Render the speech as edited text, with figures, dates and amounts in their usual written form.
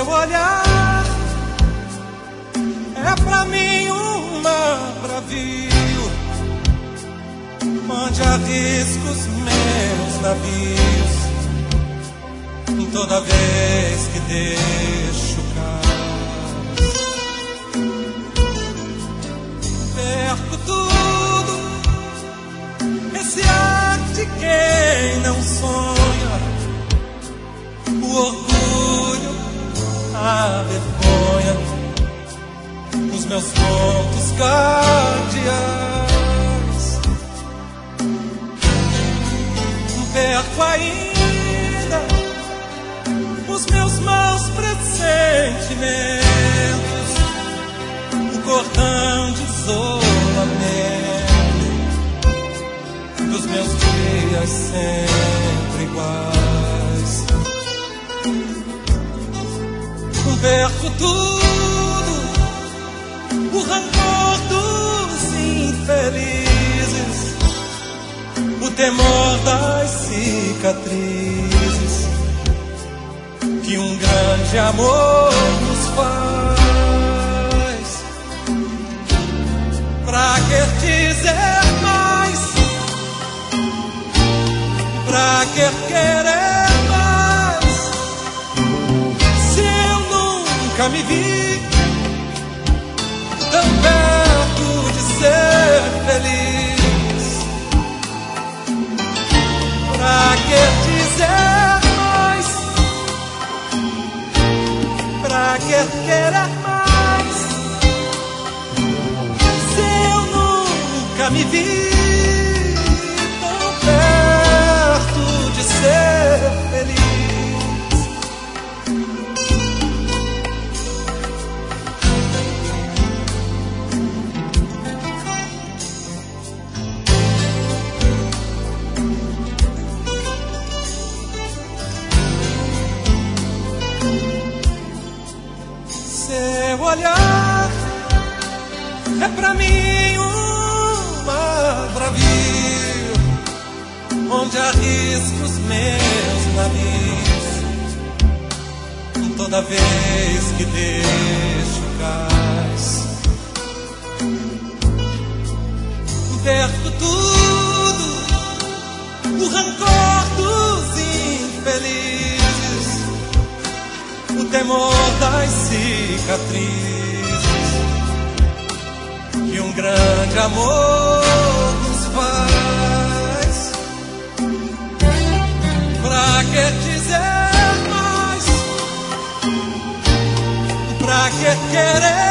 Seu olhar é pra mim um bravio, onde arrisco os meus navios toda vez que deixo cais. Perco tudo, esse ar de quem não sonha, o orgulho, a vergonha, os meus pontos cardeais. Perco ainda os meus maus pressentimentos, o cordão de isolamento dos meus dias sempre iguais. Perco tudo, o rancor dos infelizes, o temor das cicatrizes que um grande amor nos faz. Pra que dizer mais? Pra que querer mais? Se eu nunca me vi tão perto de ser feliz. Pra que dizer mais? Pra que querer mais? Se eu nunca me vi tão perto de ser feliz. Seu olhar é pra mim um bravio, onde arrisco os meus navios toda vez que deixo cais. Perco tudo, o rancor dos infelizes, o temor das cicatrizes que um grande amor nos faz. Pra que dizer mais? Pra que querer